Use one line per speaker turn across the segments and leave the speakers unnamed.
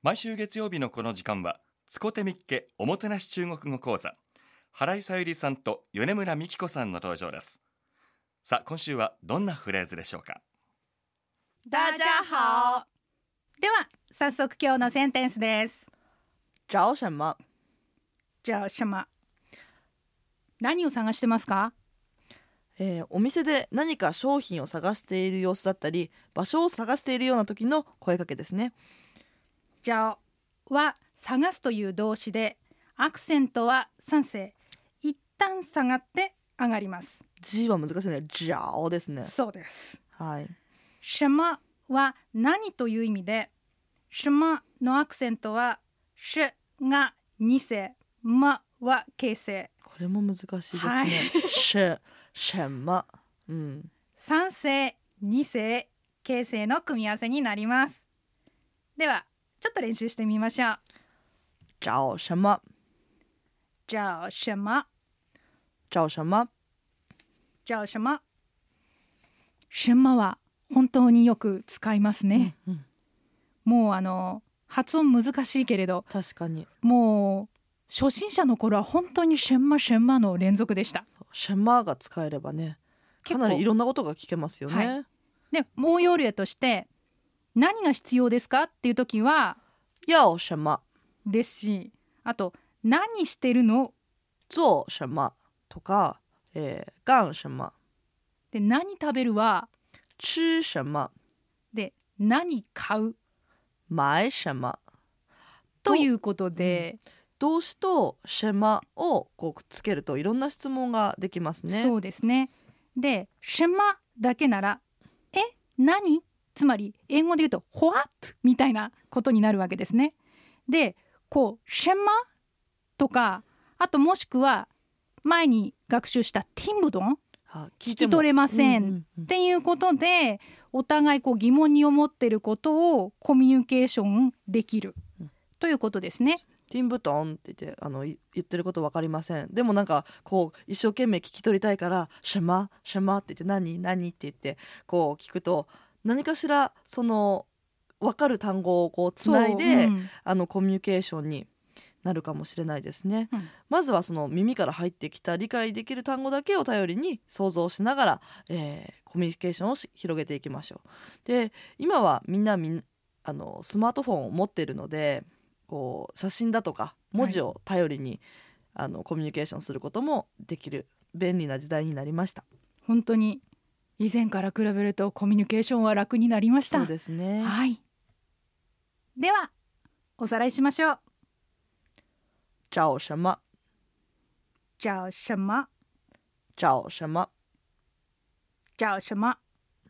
毎週月曜日のこの時間はつこてみっけおもてなし中国語講座、原井さゆりさんと米村美希子さんの登場です。さあ、今週はどんなフレーズでしょうか。
大家好。
では早速今日のセンテンスです。
找什么？
找什么？何を探してますか？
お店で何か商品を探している様子だったり、場所を探しているような時の声かけですね。
找は探すという動詞で、アクセントは3声、一旦下がって上がります。
G は難しいね。找ですね。
そうです。
はい。
什么は何という意味で、什么のアクセントはしが2声、まは形声。
これも難しいですね。
はい、
什么、3
声2声形声の組み合わせになります。ではちょっと練習してみましょう。
找什么？
找什么？
找什么？
找什么？什么は本当によく使いますね。もう発音難しいけれど、
確かに
もう初心者の頃は本当にシェンマシェンマの連続でした。
シェンマが使えればね、かなりいろんなことが聞けますよね。
はい、で応用例として何が必要ですかっていう時は
要什么
ですし、あと何してるの
做什么とか、干什么
で、何食べるは
吃什么
で、何買う
買什么
ということで、
動詞とシェマをこうくっつけるといろんな質問ができますね。
そうですね。で、シェマだけなら何？つまり英語で言うと What? みたいなことになるわけですね。で、こうシェマとか、あともしくは前に学習したティンブドン、聞き取れませんっていうことで、お互いこう疑問に思っていることをコミュニケーションできるということですね。
ティンブトンって言って言ってること分かりません。でもなんかこう一生懸命聞き取りたいからシェマシェマって言って何って言ってこう聞くと、何かしらその分かる単語をこうつないで、コミュニケーションになるかもしれないですね。まずはその耳から入ってきた理解できる単語だけを頼りに想像しながら、コミュニケーションを広げていきましょう。で、今はみんなスマートフォンを持っているので、こう写真だとか文字を頼りに、コミュニケーションすることもできる便利な時代になりました。
本当に以前から比べるとコミュニケーションは楽になりました。
そうですね。
はい。ではおさらいしましょう。
找什么？
找什么？
找什么？
找什么？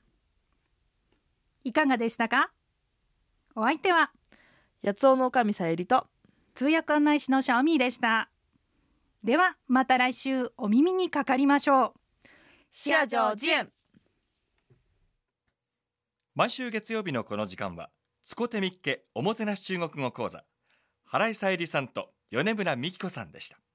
いかがでしたか？お相手は
八尾の女将さゆりと
通訳案内士のシャオミーでした。ではまた来週お耳にかかりましょう。
下周見。
毎週月曜日のこの時間はつこてみっけおもてなし中国語講座、原井さゆりさんと米村美希子さんでした。